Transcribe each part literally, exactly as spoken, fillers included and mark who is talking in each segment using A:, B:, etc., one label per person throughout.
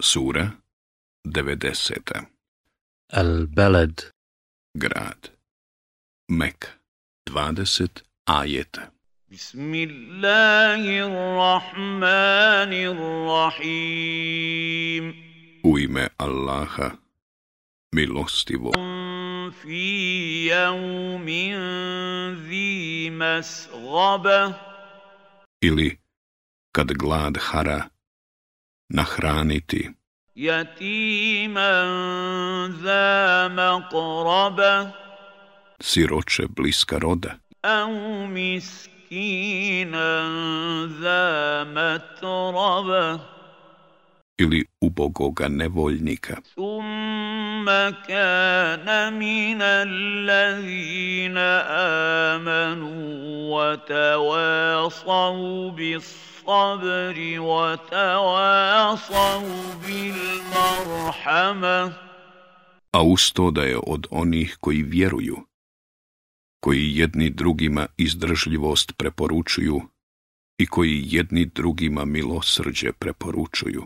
A: Sura devedeseta.
B: Al-Balad.
A: Grad. Mek. Dvadeset ajeta.
C: Bismillahirrahmanirrahim.
A: U ime Allaha, milostivo.
C: Fi yawmin zi masghaba.
A: Ili, kad glad hara, nahraniti
C: Yatiman za maqraba.
A: siroče bliska roda,
C: Au miskinan za matraba.
A: ili ubogoga nevoljnika,
C: Thumma kana minal ladhina amanu wa tawasaw bis sabri wa tawasaw bil marhama.
A: a usto da je od onih koji vjeruju, koji jedni drugima izdržljivost preporučuju i koji jedni drugima milosrđe preporučuju.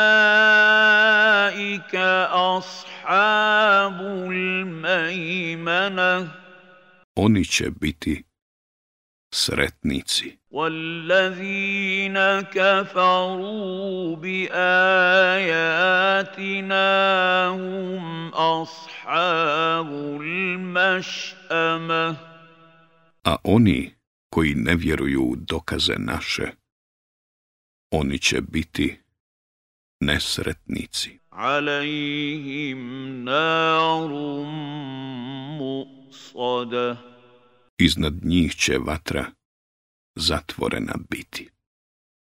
C: Ulaika ashabul maymana.
A: Oni će biti sretnici.
C: وَالَّذِينَ كَفَرُوا بِآيَاتِنَا هُمْ أَصْحَابُ الْمَشْأَمَةِ.
A: A oni koji ne vjeruju u dokaze naše, oni će biti nesretnici.
C: عَلَيْهِمْ نَارٌ مُؤْصَدَةٌ.
A: Iznad njih će vatra zatvorena biti.